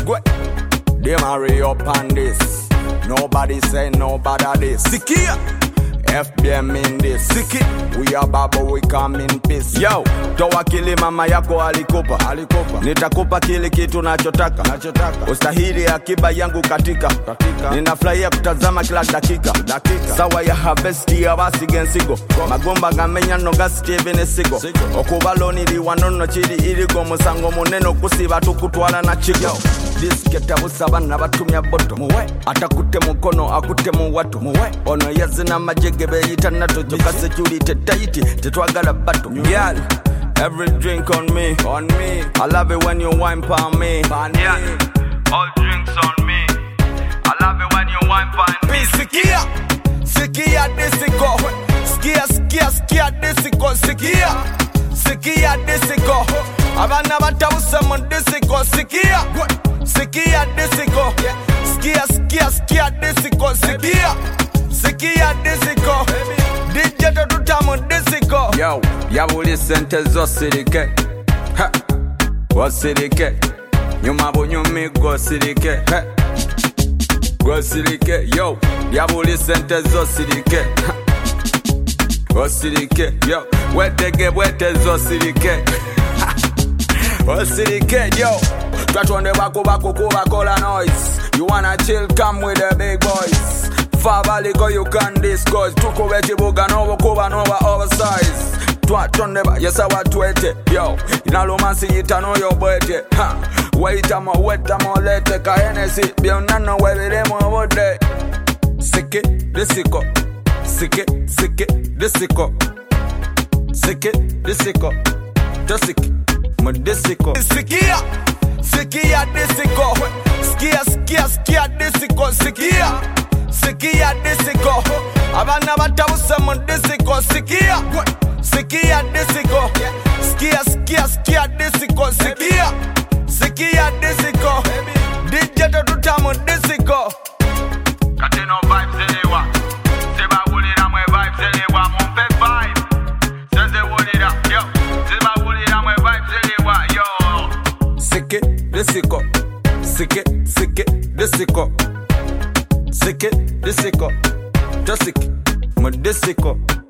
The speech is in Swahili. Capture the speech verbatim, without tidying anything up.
Go. They marry up on this. Nobody say nobody this. Sikia. F B M in this. Siki. We are babo, we come in peace. Yo, toa kili mama yako alikupa. Alikupa. Nitakupa kile kitu nachotaka. Nachotaka. Ustahili akiba yangu katika. Katika. Ninafurahia kutazama kila dakika. Dakika. Sawa ya harvesti ya basi gensigo. Magomba gamenya no gas Steven Sigo. Okubalo nili wanono chili iligo musango muneno kusiba tukutwala na chigo. Disketa busabana batumya boto. Muwe. Atakute mukono akute mu watu. Muwe. Ono yazina majege beyita nato joka security tight. Tetwagala bato. Girl, every drink on me. On me. I love it when you wine pa me. Yeah. All drinks on me. I love it when you wine pa me. Sikia. Sikia disiko. Skia skia skia disiko. Sikia. Sikia disiko. Abana batawusa mu disiko. Sikia. Sikia disiko. Skia skia skia disiko. Sikia. Sikia disiko. D J to tutamu disiko. Yo, yabuli sente zo sirike. Ha. Go sirike. Nyuma bunyumi go sirike. Ha. Go sirike. Yo, yabuli sente zo sirike. Ha. Go sirike. Yo, wetege wete zo sirike. Ha. Go sirike. Yo, twatwonde bako bako kuba kola noise. You wanna chill, come with the big boys. Fabali go you can discuss. Tuko wechi buga novo kuba nova oversize. Twatwonde ba yesa watwete. Yo, inalumansi yitano yo bwete. Ha, waita mo weta mo lete. Ka Hennessy, bionano webile mo wode. Siki, disiko. Siki, siki, disiko. Siki, disiko. Tosiki, mo disiko. Sikia, sikia disiko. Skia, skia, skia disiko. Sikia, sikia disiko. Abana batawusa mu disiko. Sikia, sikia disiko. Skia, skia, skia disiko. Sikia, sikia disiko. D J to tutamu disiko. Katino vibes elewa. Seba wulira mwe vibes elewa. Mumpe vibe. Seze wulira. Yo. Seba wulira mwe vibes elewa. Yo. Siki disiko. Siki, siki disiko. Siki disiko. Tosiki. Mo disiko.